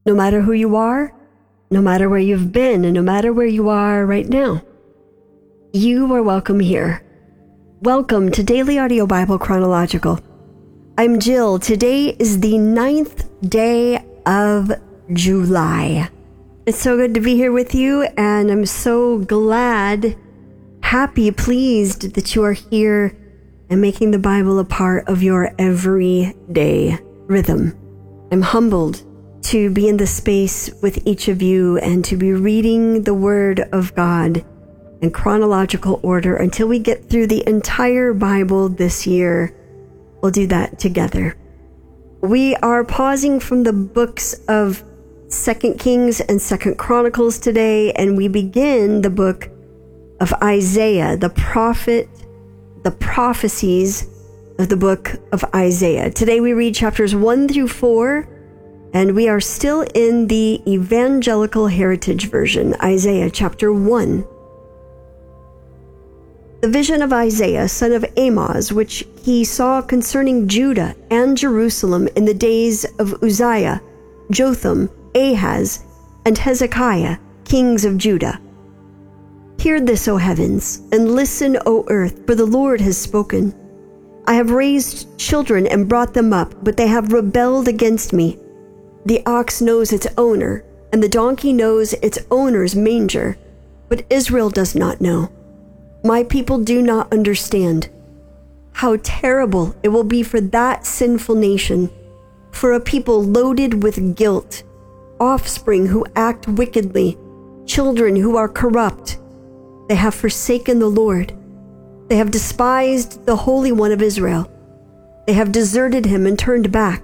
No matter who you are, no matter where you've been, and no matter where you are right now, you are welcome here. Welcome to Daily Audio Bible Chronological. I'm Jill. Today is the 9th day of July. It's so good to be here with you, and I'm so glad, happy, pleased that you are here and making the Bible a part of your everyday rhythm. I'm humbled to be in the space with each of you and to be reading the Word of God in chronological order until we get through the entire Bible this year. We'll do that together. We are pausing from the books of 2 Kings and 2 Chronicles today, and we begin the book of Isaiah, the prophet, the prophecies of the book of Isaiah. Today we read chapters 1 through 4, and we are still in the Evangelical Heritage Version, Isaiah chapter 1. The vision of Isaiah, son of Amoz, which he saw concerning Judah and Jerusalem in the days of Uzziah, Jotham, Ahaz, and Hezekiah, kings of Judah. Hear this, O heavens, and listen, O earth, for the Lord has spoken. I have raised children and brought them up, but they have rebelled against me. The ox knows its owner, and the donkey knows its owner's manger, but Israel does not know. My people do not understand. How terrible it will be for that sinful nation, for a people loaded with guilt, offspring who act wickedly, children who are corrupt. They have forsaken the Lord. They have despised the Holy One of Israel. They have deserted him and turned back.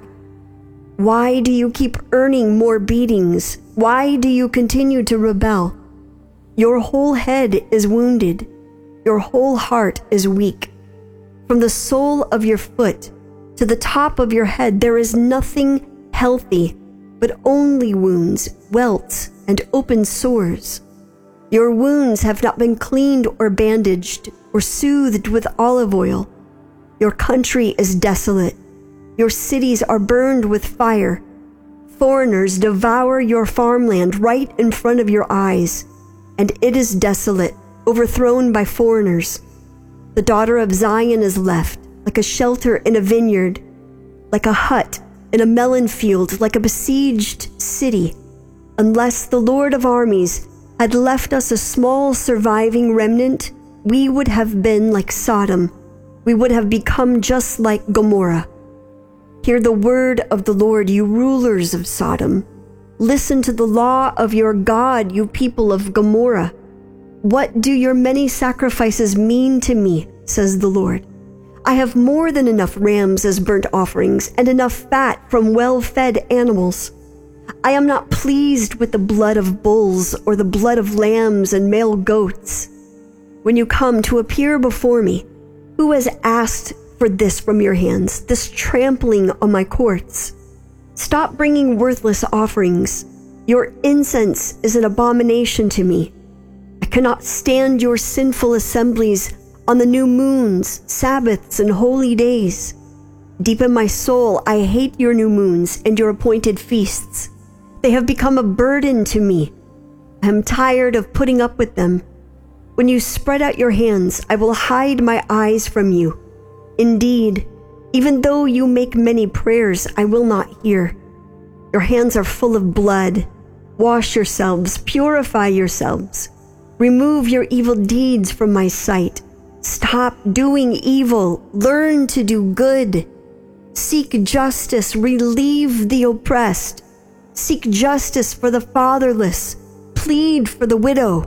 Why do you keep earning more beatings? Why do you continue to rebel? Your whole head is wounded. Your whole heart is weak. From the sole of your foot to the top of your head, there is nothing healthy, but only wounds, welts, and open sores. Your wounds have not been cleaned or bandaged or soothed with olive oil. Your country is desolate. Your cities are burned with fire. Foreigners devour your farmland right in front of your eyes, and it is desolate, overthrown by foreigners. The daughter of Zion is left, like a shelter in a vineyard, like a hut in a melon field, like a besieged city. Unless the Lord of armies had left us a small surviving remnant, we would have been like Sodom. We would have become just like Gomorrah. Hear the word of the Lord, you rulers of Sodom. Listen to the law of your God, you people of Gomorrah. What do your many sacrifices mean to me, says the Lord? I have more than enough rams as burnt offerings and enough fat from well-fed animals. I am not pleased with the blood of bulls or the blood of lambs and male goats. When you come to appear before me, who has asked for this from your hands, this trampling on my courts? Stop bringing worthless offerings. Your incense is an abomination to me. I cannot stand your sinful assemblies on the new moons, Sabbaths, and holy days. Deep in my soul, I hate your new moons and your appointed feasts. They have become a burden to me. I am tired of putting up with them. When you spread out your hands, I will hide my eyes from you. Indeed, even though you make many prayers, I will not hear. Your hands are full of blood. Wash yourselves, purify yourselves. Remove your evil deeds from my sight. Stop doing evil. Learn to do good. Seek justice. Relieve the oppressed. Seek justice for the fatherless. Plead for the widow.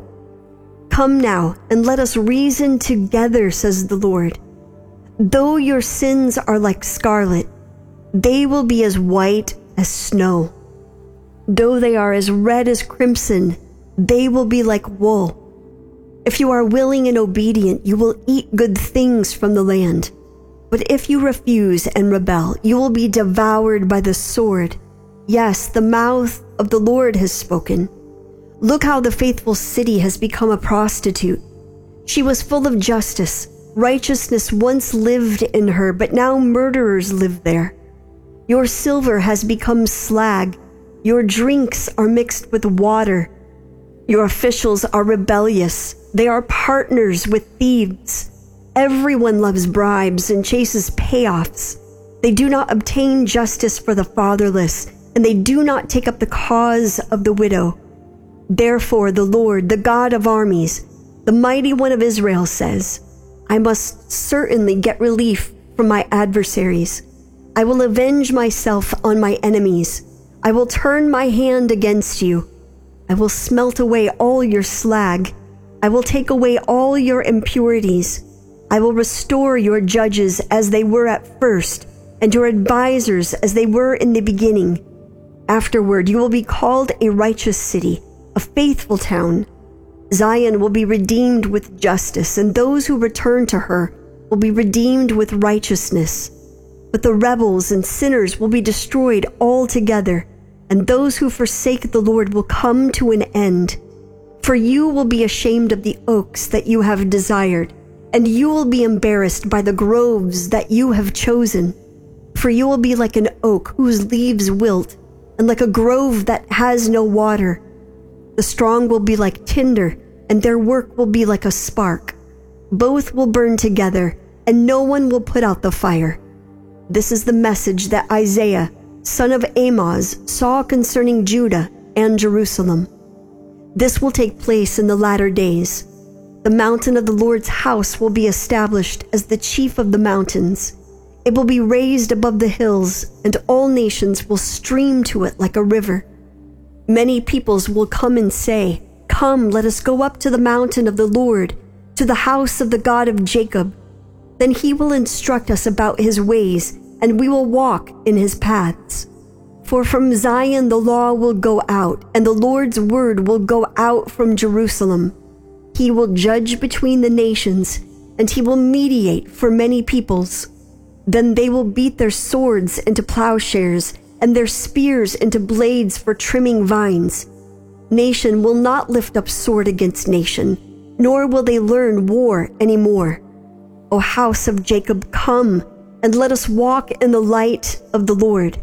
Come now and let us reason together, says the Lord. Though your sins are like scarlet, they will be as white as snow. Though they are as red as crimson, they will be like wool. If you are willing and obedient, you will eat good things from the land. But if you refuse and rebel, you will be devoured by the sword. Yes, the mouth of the Lord has spoken. Look how the faithful city has become a prostitute. She was full of justice. Righteousness once lived in her, but now murderers live there. Your silver has become slag. Your drinks are mixed with water. Your officials are rebellious. They are partners with thieves. Everyone loves bribes and chases payoffs. They do not obtain justice for the fatherless, and they do not take up the cause of the widow. Therefore the Lord, the God of armies, the mighty one of Israel says, I must certainly get relief from my adversaries. I will avenge myself on my enemies. I will turn my hand against you. I will smelt away all your slag. I will take away all your impurities. I will restore your judges as they were at first, and your advisors as they were in the beginning. Afterward, you will be called a righteous city, a faithful town. Zion will be redeemed with justice, and those who return to her will be redeemed with righteousness. But the rebels and sinners will be destroyed altogether, and those who forsake the Lord will come to an end. For you will be ashamed of the oaks that you have desired, and you will be embarrassed by the groves that you have chosen. For you will be like an oak whose leaves wilt, and like a grove that has no water. The strong will be like tinder, and their work will be like a spark. Both will burn together, and no one will put out the fire. This is the message that Isaiah, son of Amoz, saw concerning Judah and Jerusalem. This will take place in the latter days. The mountain of the Lord's house will be established as the chief of the mountains. It will be raised above the hills, and all nations will stream to it like a river. Many peoples will come and say, Come, let us go up to the mountain of the Lord, to the house of the God of Jacob. Then he will instruct us about his ways, and we will walk in his paths. For from Zion the law will go out, and the Lord's word will go out from Jerusalem. He will judge between the nations, and he will mediate for many peoples. Then they will beat their swords into plowshares, and their spears into blades for trimming vines. Nation will not lift up sword against nation, nor will they learn war anymore. O house of Jacob, come, and let us walk in the light of the Lord.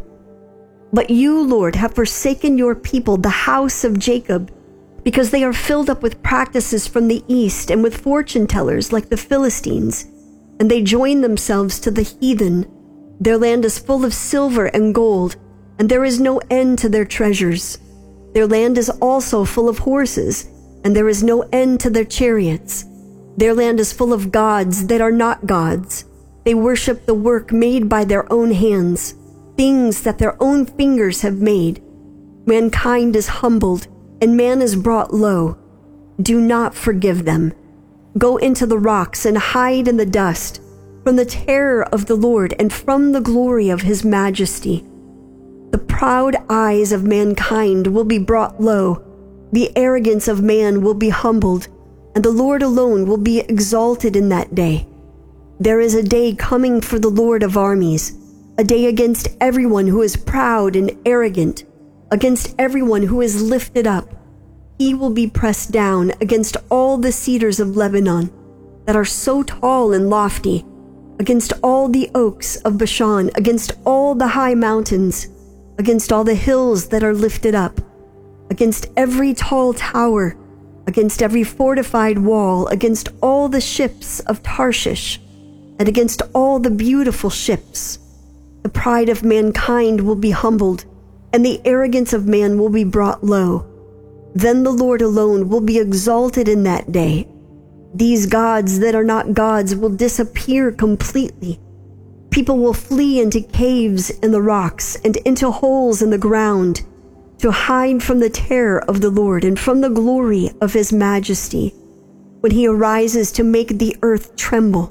But you, Lord, have forsaken your people, the house of Jacob, because they are filled up with practices from the east and with fortune tellers like the Philistines, and they join themselves to the heathen. Their land is full of silver and gold, and there is no end to their treasures. Their land is also full of horses, and there is no end to their chariots. Their land is full of gods that are not gods. They worship the work made by their own hands, things that their own fingers have made. Mankind is humbled, and man is brought low. Do not forgive them. Go into the rocks and hide in the dust, from the terror of the Lord and from the glory of his majesty. The proud eyes of mankind will be brought low. The arrogance of man will be humbled, and the Lord alone will be exalted in that day. There is a day coming for the Lord of armies, a day against everyone who is proud and arrogant, against everyone who is lifted up. He will be pressed down against all the cedars of Lebanon that are so tall and lofty, against all the oaks of Bashan, against all the high mountains, against all the hills that are lifted up, against every tall tower, against every fortified wall, against all the ships of Tarshish, and against all the beautiful ships. The pride of mankind will be humbled, and the arrogance of man will be brought low. Then the Lord alone will be exalted in that day. These gods that are not gods will disappear completely. People will flee into caves in the rocks and into holes in the ground to hide from the terror of the Lord and from the glory of his majesty when he arises to make the earth tremble.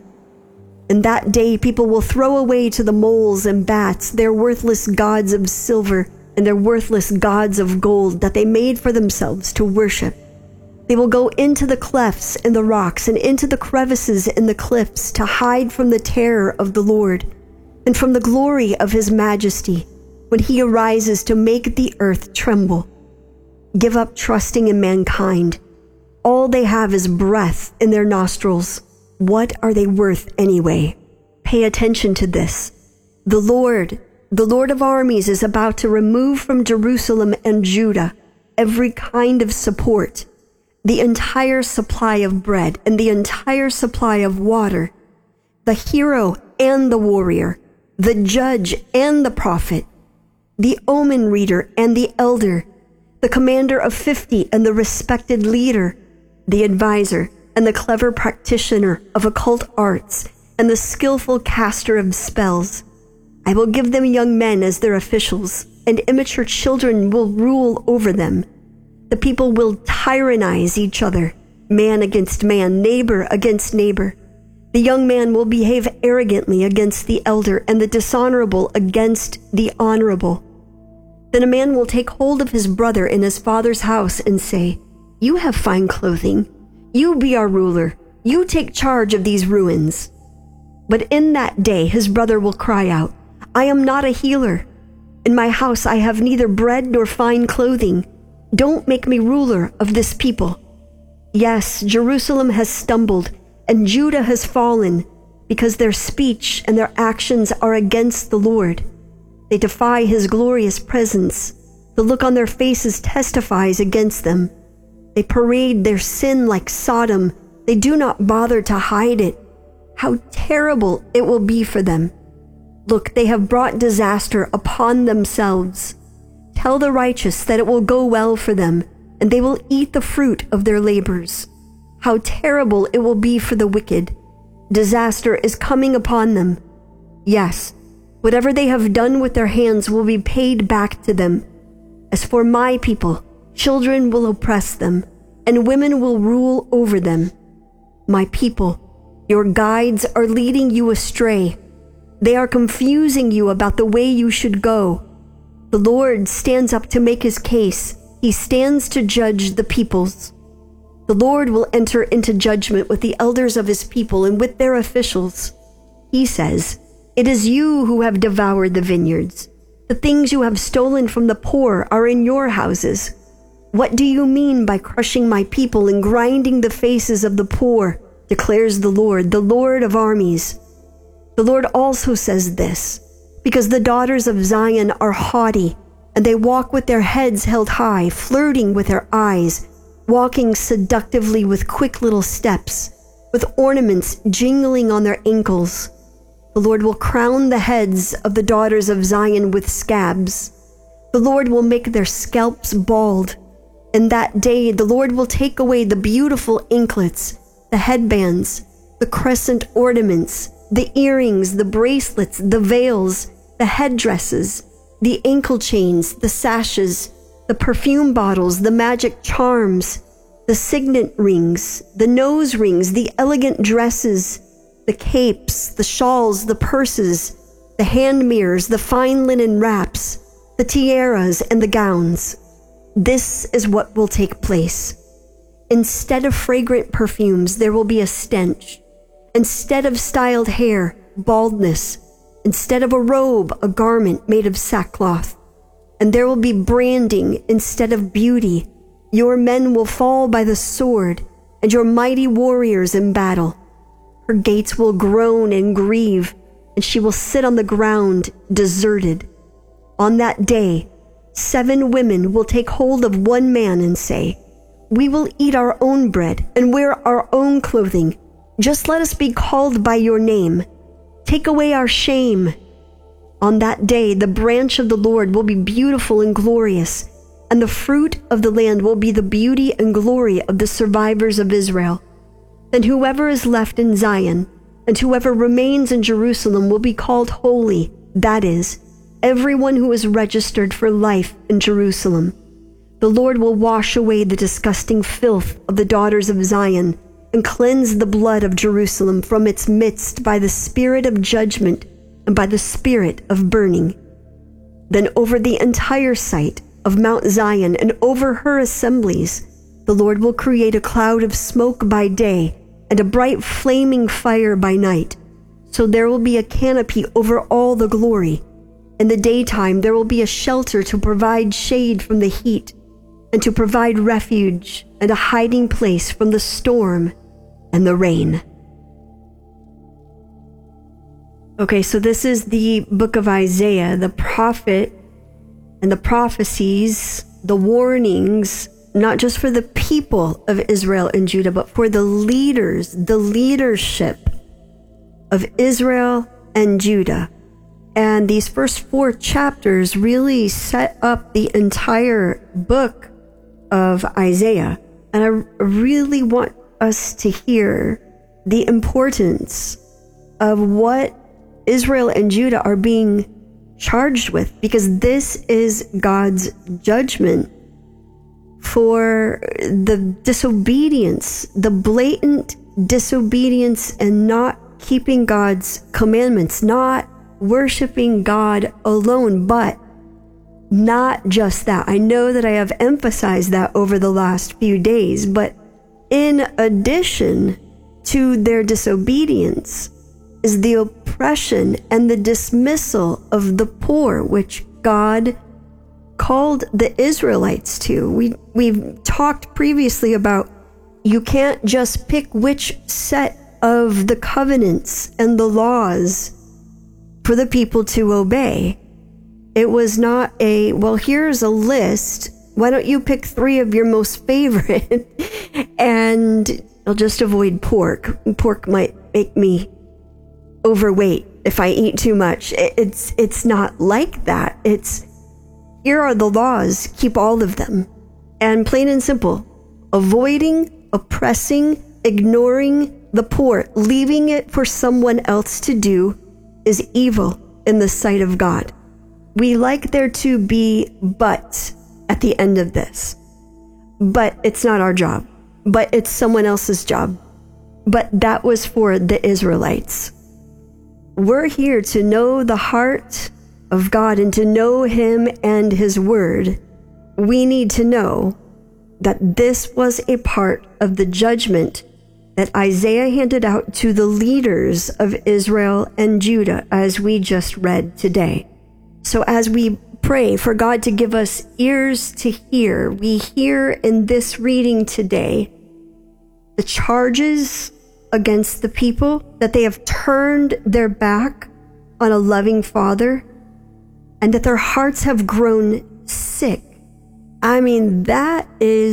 In that day people will throw away to the moles and bats their worthless gods of silver and their worthless gods of gold that they made for themselves to worship. They will go into the clefts in the rocks and into the crevices in the cliffs to hide from the terror of the Lord and from the glory of his majesty when he arises to make the earth tremble. Give up trusting in mankind. All they have is breath in their nostrils. What are they worth anyway? Pay attention to this. The Lord, the Lord of armies is about to remove from Jerusalem and Judah every kind of support, the entire supply of bread and the entire supply of water, the hero and the warrior, the judge and the prophet, the omen reader and the elder, the commander of 50 and the respected leader, the advisor and the clever practitioner of occult arts and the skillful caster of spells. I will give them young men as their officials, and immature children will rule over them. The people will tyrannize each other, man against man, neighbor against neighbor. The young man will behave arrogantly against the elder, and the dishonorable against the honorable. Then a man will take hold of his brother in his father's house and say, "You have fine clothing. You be our ruler. You take charge of these ruins." But in that day his brother will cry out, "I am not a healer. In my house I have neither bread nor fine clothing. Don't make me ruler of this people." Yes, Jerusalem has stumbled, and Judah has fallen, because their speech and their actions are against the Lord. They defy his glorious presence. The look on their faces testifies against them. They parade their sin like Sodom. They do not bother to hide it. How terrible it will be for them. Look, they have brought disaster upon themselves. Tell the righteous that it will go well for them, and they will eat the fruit of their labors. How terrible it will be for the wicked. Disaster is coming upon them. Yes, whatever they have done with their hands will be paid back to them. As for my people, children will oppress them, and women will rule over them. My people, your guides are leading you astray. They are confusing you about the way you should go. The Lord stands up to make his case. He stands to judge the peoples. The Lord will enter into judgment with the elders of his people and with their officials. He says, "It is you who have devoured the vineyards. The things you have stolen from the poor are in your houses. What do you mean by crushing my people and grinding the faces of the poor?" declares the Lord of armies. The Lord also says this, because the daughters of Zion are haughty, and they walk with their heads held high, flirting with their eyes, walking seductively with quick little steps, with ornaments jingling on their ankles. The Lord will crown the heads of the daughters of Zion with scabs. The Lord will make their scalps bald. In that day, the Lord will take away the beautiful anklets, the headbands, the crescent ornaments, the earrings, the bracelets, the veils, the headdresses, the ankle chains, the sashes, the perfume bottles, the magic charms, the signet rings, the nose rings, the elegant dresses, the capes, the shawls, the purses, the hand mirrors, the fine linen wraps, the tiaras, and the gowns. This is what will take place. Instead of fragrant perfumes, there will be a stench. Instead of styled hair, baldness. Instead of a robe, a garment made of sackcloth. And there will be branding instead of beauty. Your men will fall by the sword, and your mighty warriors in battle. Her gates will groan and grieve, and she will sit on the ground deserted. On that day, 7 women will take hold of one man and say, "We will eat our own bread and wear our own clothing. Just let us be called by your name. Take away our shame." On that day, the branch of the Lord will be beautiful and glorious, and the fruit of the land will be the beauty and glory of the survivors of Israel. Then whoever is left in Zion and whoever remains in Jerusalem will be called holy, that is, everyone who is registered for life in Jerusalem. The Lord will wash away the disgusting filth of the daughters of Zion and cleanse the blood of Jerusalem from its midst by the spirit of judgment and by the spirit of burning. Then over the entire site of Mount Zion and over her assemblies, the Lord will create a cloud of smoke by day and a bright flaming fire by night. So there will be a canopy over all the glory. In the daytime there will be a shelter to provide shade from the heat and to provide refuge and a hiding place from the storm and the rain. Okay, so this is the book of Isaiah, the prophet, and the prophecies, the warnings, not just for the people of Israel and Judah, but for the leaders, the leadership of Israel and Judah. And these first 4 chapters really set up the entire book of Isaiah. And I really want us to hear the importance of what Israel and Judah are being charged with, because this is God's judgment for the disobedience, the blatant disobedience, and not keeping God's commandments, not worshiping God alone. But not just that. I know that I have emphasized that over the last few days, but in addition to their disobedience is the oppression and the dismissal of the poor, which God called the Israelites to. We've talked previously about you can't just pick which set of the covenants and the laws for the people to obey. It was not a, well, here's a list. Why don't you pick 3 of your most favorite and I'll just avoid pork. Pork might make me overweight if I eat too much. It's not like that. It's, here are the laws, keep all of them. And plain and simple, avoiding, oppressing, ignoring the poor, leaving it for someone else to do is evil in the sight of God. We like there to be but at the end of this. But it's not our job. But it's someone else's job. But that was for the Israelites. We're here to know the heart of God and to know Him and His Word. We need to know that this was a part of the judgment that Isaiah handed out to the leaders of Israel and Judah, as we just read today. So as we pray for God to give us ears to hear, we hear in this reading today the charges against the people, that they have turned their back on a loving Father, and that their hearts have grown sick. I mean, that's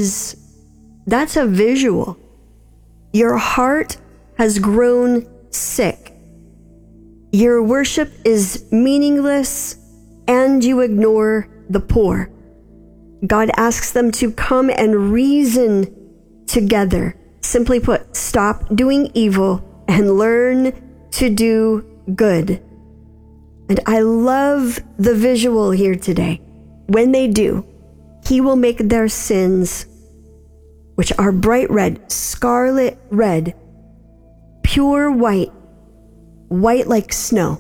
a visual. Your heart has grown sick. Your worship is meaningless, and you ignore the poor. God asks them to come and reason together. Simply put, stop doing evil and learn to do good. And I love the visual here today. When they do, He will make their sins, which are bright red, scarlet red, pure white, white like snow.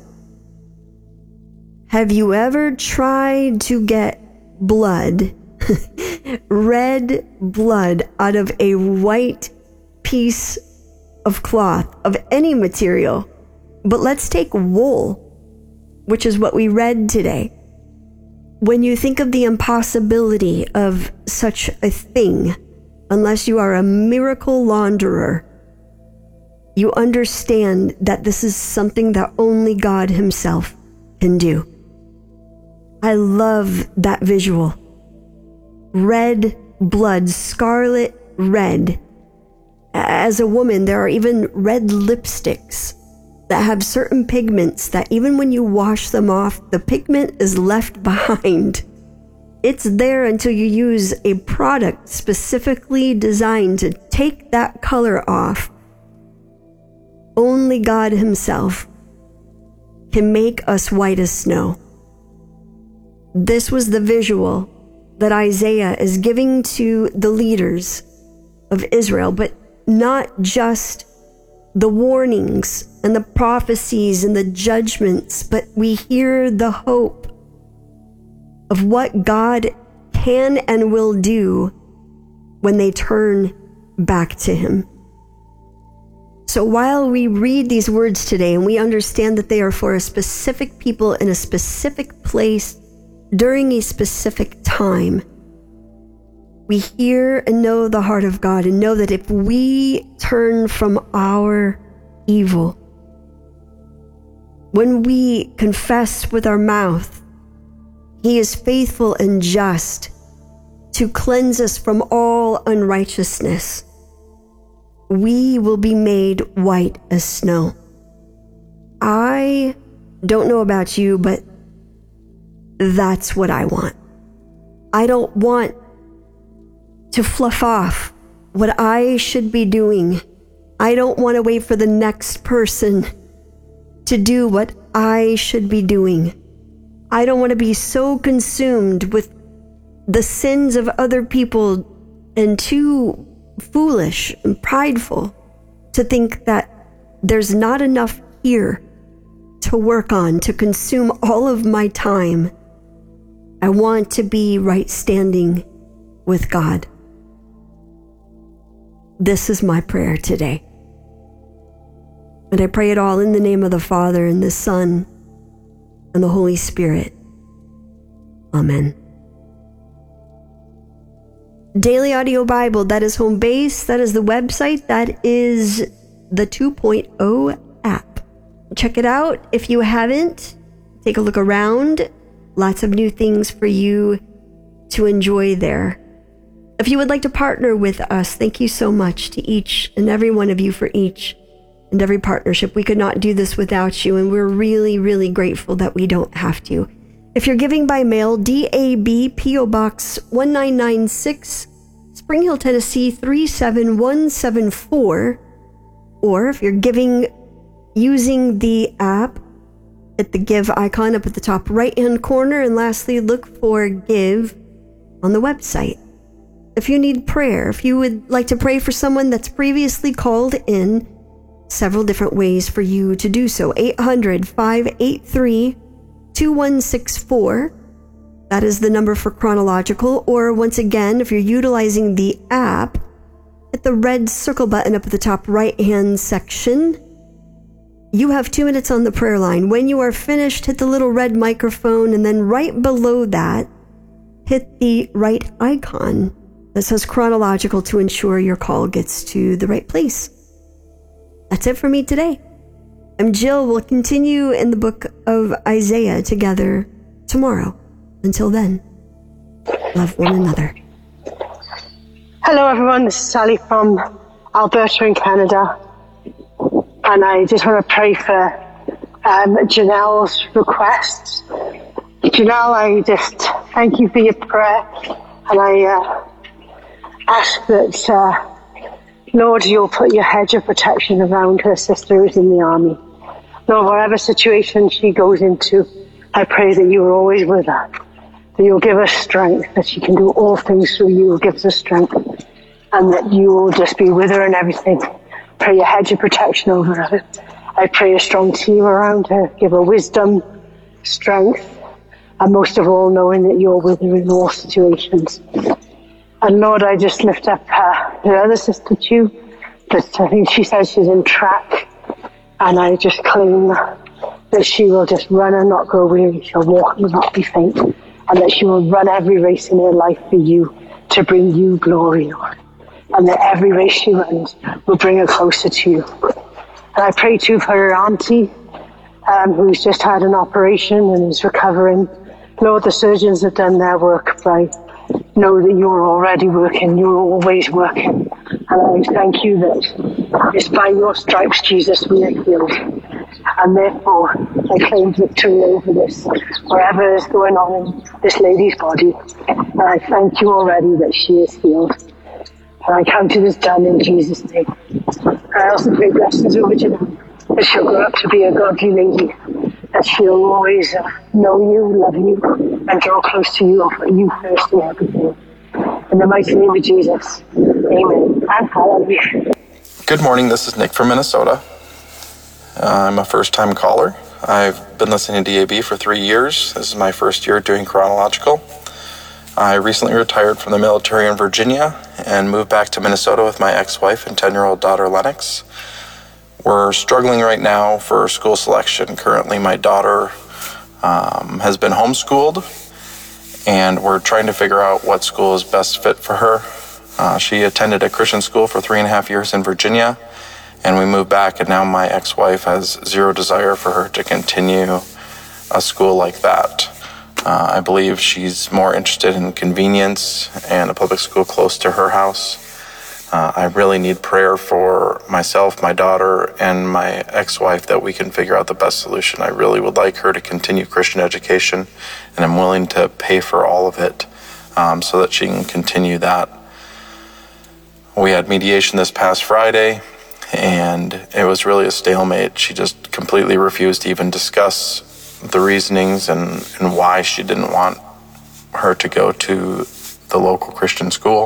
Have you ever tried to get blood, red blood, out of a white piece of cloth of any material? But let's take wool, which is what we read today. When you think of the impossibility of such a thing, unless you are a miracle launderer, you understand that this is something that only God Himself can do. I love that visual. Red blood, scarlet red. As a woman, there are even red lipsticks that have certain pigments that even when you wash them off, the pigment is left behind. It's there until you use a product specifically designed to take that color off. Only God Himself can make us white as snow. This was the visual that Isaiah is giving to the leaders of Israel, but not just the warnings and the prophecies and the judgments, but we hear the hope of what God can and will do when they turn back to Him. So while we read these words today and we understand that they are for a specific people in a specific place during a specific time, we hear and know the heart of God and know that if we turn from our evil, when we confess with our mouth, He is faithful and just to cleanse us from all unrighteousness. We will be made white as snow. I don't know about you, but that's what I want. I don't want to fluff off what I should be doing. I don't want to wait for the next person to do what I should be doing. I don't want to be so consumed with the sins of other people and too foolish and prideful to think that there's not enough here to work on, to consume all of my time. I want to be right standing with God. This is my prayer today. And I pray it all in the name of the Father and the Son and the Holy Spirit. Amen. Daily Audio Bible, that is home base, that is the website, that is the 2.0 app. Check it out if you haven't. Take a look around. Lots of new things for you to enjoy there. If you would like to partner with us, thank you so much to each and every one of you for each and every partnership. We could not do this without you, and we're really, really grateful that we don't have to. If you're giving by mail, DAB P.O. Box 1996, Spring Hill, Tennessee 37174. Or if you're giving using the app, hit the Give icon up at the top right-hand corner. And lastly, look for Give on the website. If you need prayer, if you would like to pray for someone that's previously called in, several different ways for you to do so. 800-583-2164. That is the number for Chronological. Or once again, if you're utilizing the app, hit the red circle button up at the top right-hand section. You have 2 minutes on the prayer line. When you are finished, hit the little red microphone, and then right below that, hit the right icon that says Chronological to ensure your call gets to the right place. That's it for me today. I'm Jill. We'll continue in the book of Isaiah together tomorrow. Until then, love one another. Hello everyone, this is Sally from Alberta in Canada, and I just want to pray for Janelle's requests. Janelle, I just thank you for your prayer, and I ask that Lord, you'll put your hedge of protection around her sister who's in the army. Lord, whatever situation she goes into, I pray that you are always with her, that you'll give her strength, that she can do all things through you, give her strength, and that you will just be with her in everything. Pray your hedge of protection over her. I pray a strong team around her, give her wisdom, strength, and most of all, knowing that you're with her in all situations. And Lord, I just lift up her other sister too, that I think she says she's in track, and I just claim that she will just run and not grow weary, she'll walk and not be faint, and that she will run every race in her life for you, to bring you glory, Lord. And that every race she runs will bring her closer to you. And I pray too for her auntie, who's just had an operation and is recovering. Lord, the surgeons have done their work, but I know that you're already working, you're always working. And I thank you that it's by your stripes, Jesus, we are healed. And therefore, I claim victory over this, whatever is going on in this lady's body. And I thank you already that she is healed. And I count it as done in Jesus' name. I also pray blessings over Janelle, that she'll grow up to be a godly lady, that she'll always know you, love you, and draw close to you, offer you first in everything. In the mighty name of Jesus, amen and hallelujah. Good morning, this is Nick from Minnesota. I'm a first-time caller. I've been listening to DAB for 3 years. This is my first year doing Chronological. I recently retired from the military in Virginia and moved back to Minnesota with my ex-wife and 10-year-old daughter, Lennox. We're struggling right now for school selection. Currently, my daughter has been homeschooled, and we're trying to figure out what school is best fit for her. She attended a Christian school for 3.5 years in Virginia, And we moved back, and now my ex-wife has zero desire for her to continue a school like that. I believe she's more interested in convenience and a public school close to her house. I really need prayer for myself, my daughter, and my ex-wife that we can figure out the best solution. I really would like her to continue Christian education, and I'm willing to pay for all of it so that she can continue that. We had mediation this past Friday, and it was really a stalemate. She just completely refused to even discuss the reasonings and why she didn't want her to go to the local Christian school.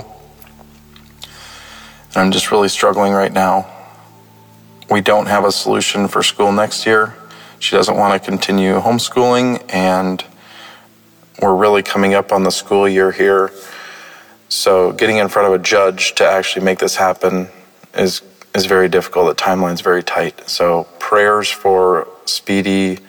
And I'm just really struggling right now. We don't have a solution for school next year. She doesn't want to continue homeschooling, and we're really coming up on the school year here. So getting in front of a judge to actually make this happen is very difficult. The timeline's very tight. So prayers for speedy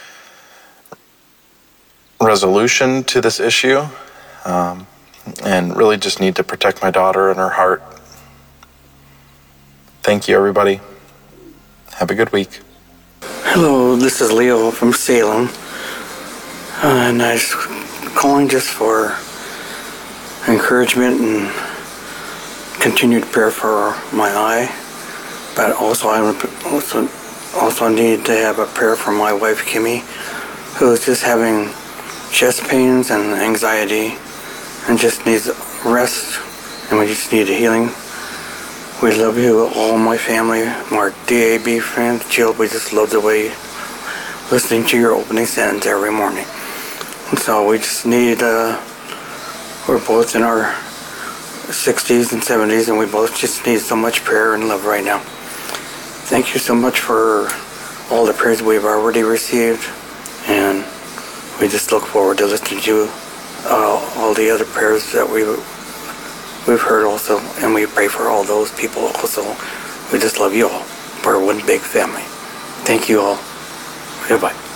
resolution to this issue, and really just need to protect my daughter and her heart. Thank you, everybody. Have a good week. Hello, this is Leo from Salem, and I was calling just for encouragement and continued prayer for my eye, but also I also need to have a prayer for my wife Kimmy, who is just having chest pains and anxiety and just needs rest, and we just need a healing. We love you, all my family, my DAB friends, Jill. We just love the way listening to your opening sentence every morning. And so we just need, we're both in our 60s and 70s, and we both just need so much prayer and love right now. Thank you so much for all the prayers we've already received, and we just look forward to listening to all the other prayers that we've heard also, and we pray for all those people also. We just love you all. We're one big family. Thank you all. Goodbye.